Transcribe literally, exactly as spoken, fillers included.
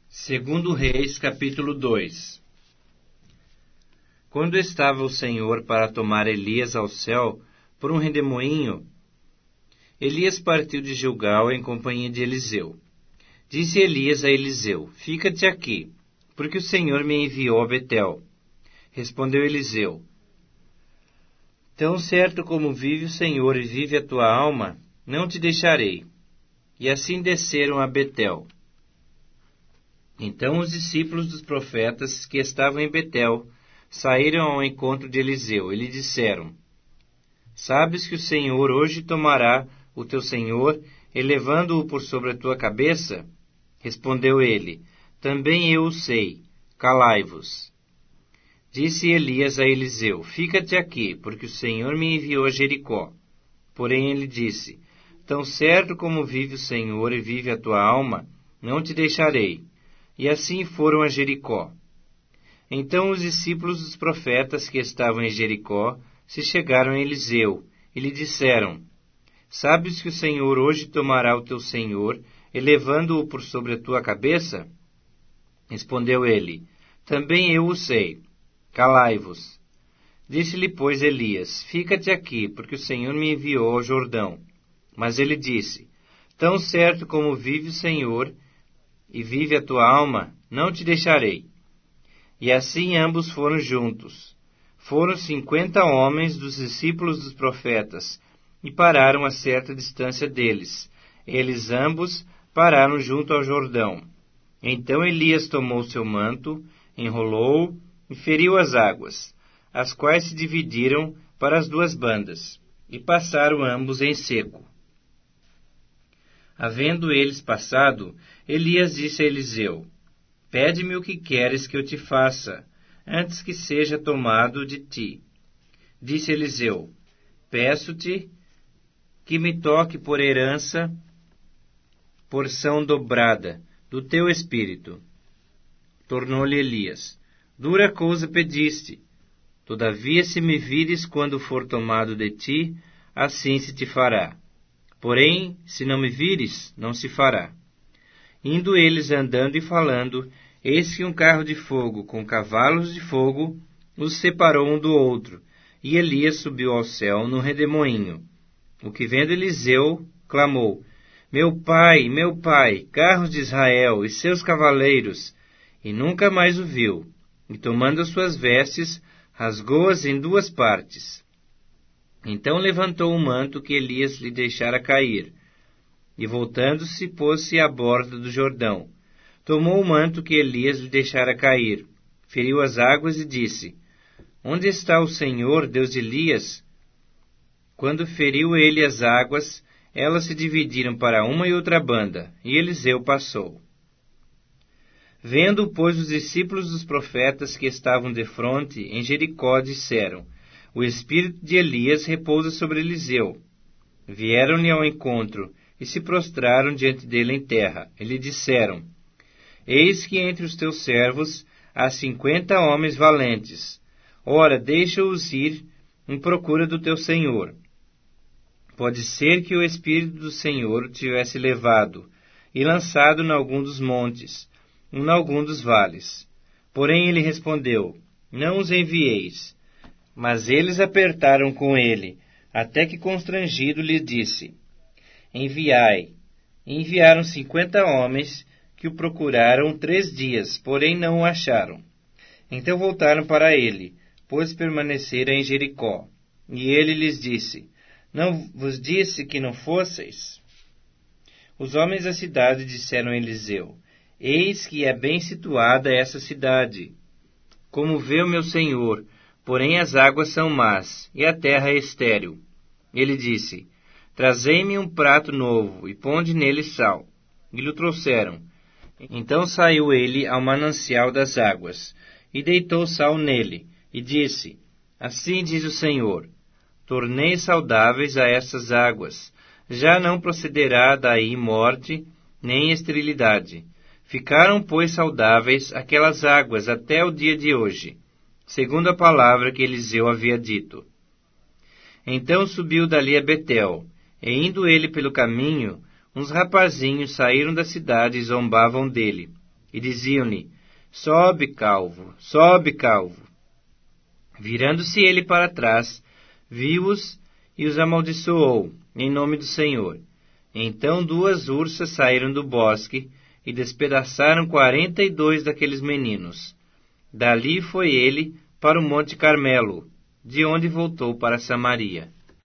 Segundo Reis, capítulo dois. Quando estava o Senhor para tomar Elias ao céu por um redemoinho, Elias partiu de Gilgal em companhia de Eliseu. Disse Elias a Eliseu: Fica-te aqui, porque o Senhor me enviou a Betel. Respondeu Eliseu: Tão certo como vive o Senhor e vive a tua alma, não te deixarei. E assim desceram a Betel. Então os discípulos dos profetas que estavam em Betel saíram ao encontro de Eliseu e lhe disseram: Sabes que o Senhor hoje tomará o teu senhor, elevando-o por sobre a tua cabeça? Respondeu ele: Também eu o sei, calai-vos. Disse Elias a Eliseu: Fica-te aqui, porque o Senhor me enviou a Jericó. Porém ele disse: Tão certo como vive o Senhor e vive a tua alma, não te deixarei. E assim foram a Jericó. Então os discípulos dos profetas que estavam em Jericó se chegaram a Eliseu e lhe disseram: Sabes que o Senhor hoje tomará o teu senhor, elevando-o por sobre a tua cabeça? Respondeu ele: Também eu o sei. Calai-vos. Disse-lhe, pois, Elias: Fica-te aqui, porque o Senhor me enviou ao Jordão. Mas ele disse: Tão certo como vive o Senhor e vive a tua alma, não te deixarei. E assim ambos foram juntos. Foram cinquenta homens dos discípulos dos profetas, e pararam a certa distância deles. Eles ambos pararam junto ao Jordão. Então Elias tomou seu manto, enrolou-o e feriu as águas, as quais se dividiram para as duas bandas, e passaram ambos em seco. Havendo eles passado, Elias disse a Eliseu: Pede-me o que queres que eu te faça, antes que seja tomado de ti. Disse Eliseu: Peço-te que me toque por herança, porção dobrada, do teu espírito. Tornou-lhe Elias: Dura coisa pediste. Todavia, se me vires quando for tomado de ti, assim se te fará. Porém, se não me vires, não se fará. Indo eles andando e falando, eis que um carro de fogo com cavalos de fogo os separou um do outro, e Elias subiu ao céu num redemoinho. O que vendo Eliseu, clamou: Meu pai, meu pai, carros de Israel e seus cavaleiros! E nunca mais o viu. E tomando as suas vestes, rasgou-as em duas partes. Então levantou o manto que Elias lhe deixara cair, e voltando-se, pôs-se à borda do Jordão. Tomou o manto que Elias lhe deixara cair, feriu as águas e disse: Onde está o Senhor, Deus de Elias? Quando feriu ele as águas, elas se dividiram para uma e outra banda, e Eliseu passou. Vendo, pois, os discípulos dos profetas que estavam defronte em Jericó, disseram: O espírito de Elias repousa sobre Eliseu. Vieram-lhe ao encontro e se prostraram diante dele em terra, e lhe disseram: Eis que entre os teus servos há cinquenta homens valentes. Ora, deixa-os ir em procura do teu senhor. Pode ser que o espírito do Senhor o tivesse levado e lançado em algum dos montes, em algum dos vales. Porém ele respondeu: Não os envieis. Mas eles apertaram com ele, até que constrangido lhe disse: Enviai. E enviaram cinquenta homens, que o procuraram três dias, porém não o acharam. Então voltaram para ele, pois permaneceram em Jericó. E ele lhes disse: Não vos disse que não fosseis? Os homens da cidade disseram a Eliseu: Eis que é bem situada essa cidade. Como vê o meu senhor, porém as águas são más, e a terra é estéril. Ele disse: Trazei-me um prato novo, e ponde nele sal. E lhe trouxeram. Então saiu ele ao manancial das águas, e deitou sal nele, e disse: Assim diz o Senhor: Tornei saudáveis a essas águas. Já não procederá daí morte, nem esterilidade. Ficaram, pois, saudáveis aquelas águas até o dia de hoje, segundo a palavra que Eliseu havia dito. Então subiu dali a Betel, e indo ele pelo caminho, uns rapazinhos saíram da cidade e zombavam dele, e diziam-lhe: sobe, calvo, sobe, calvo. Virando-se ele para trás, viu-os e os amaldiçoou, em nome do Senhor. Então duas ursas saíram do bosque e despedaçaram quarenta e dois daqueles meninos. Dali foi ele para o Monte Carmelo, de onde voltou para Samaria.